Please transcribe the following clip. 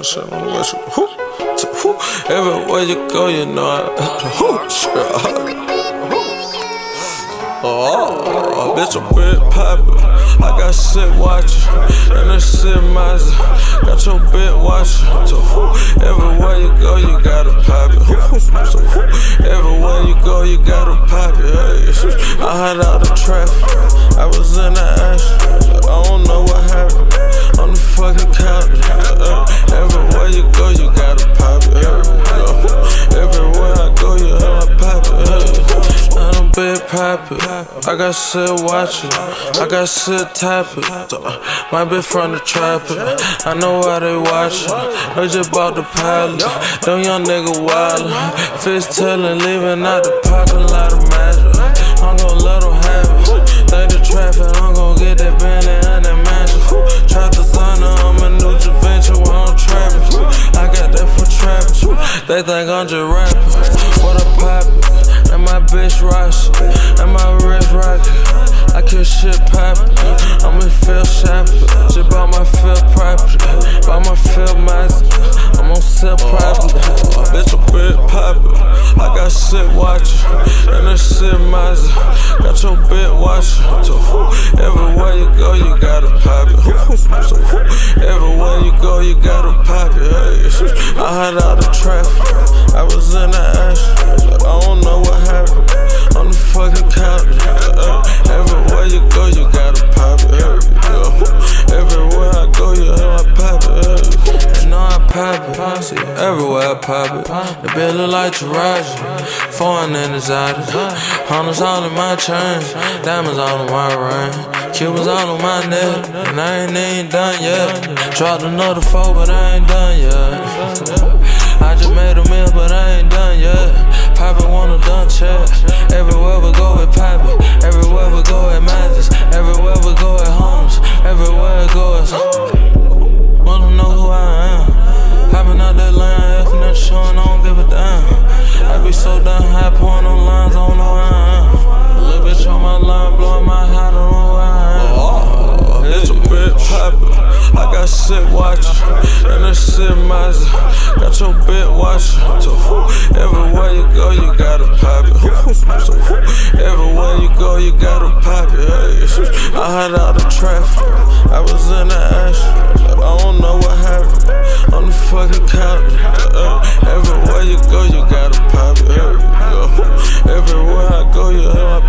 for sure. On the west, everywhere you go, you know oh, bitch, a bit poppin'. I got shit watchin', and that shit miser. Got your bit watchin'. Everywhere you go, you gotta pop it. Everywhere you go, you gotta pop it. Hey. I had out the traffic, I was in the action. I don't know what happened on the fucking couch. Everywhere you go, you gotta pop it. Everywhere I go, you hear my pop it. I don't big pop it. I got shit watching, I got shit tapping. My bitch from the trapper, I know why they watching. They just bought the pilot, them young nigga wildin'. Fist tellin', leaving out the parking lot of magic. I'm gon' let them have it. They the traffic, I'm gon' get that Bentley and that mansion. Trap the sun, I'm a new adventure where I'm trapping. I got that for trapping. They think I'm just rapping. What a poppin', and my bitch rockin', and my wrist rockin'. I kill shit poppin', I'm in field shopping. Just bought my field property, bought my field master. I'm on sell property. Bitch, a bit poppin'. I got shit watchin', and that shit miser. Got your bit watchin'. Everywhere you go, you gotta pop it. Everywhere you go, you gotta pop it. Hey. I had out the traffic, I was in the action. I don't know what happened on the fucking couch. Everywhere you go, you gotta pop it. Everywhere I go, you hear I pop it. You know I pop it. See, everywhere I pop it. The bitch look like Taraji, foreign and exotic. Hunters all in my chain, diamonds all in my ring, Cubans all on my neck, and I ain't even done yet. Dropped another 4, but I ain't done yet. I just made a meal, but I ain't done yet. Poppin' want a done check. Everywhere we go, we poppin'. Everywhere we go, it matters. Everywhere we go, it homes. Everywhere it goes. Wanna know who I am? Hoppin' out that line, if not showing, I don't give a damn. I be so damn high, pouring on lines, I don't know who I am. A little bitch on my line, blowing my hat, I don't know who I am. It's a bit poppin'. I got shit watchin', and that shit miser. Got your bit watchin'. Everywhere you go, you gotta pop it. Everywhere you go, you gotta pop it. Hey. I had out the traffic, I was in the action. I don't know what happened on the fucking couch. Everywhere you go, you gotta pop it. Everywhere I go, you hear my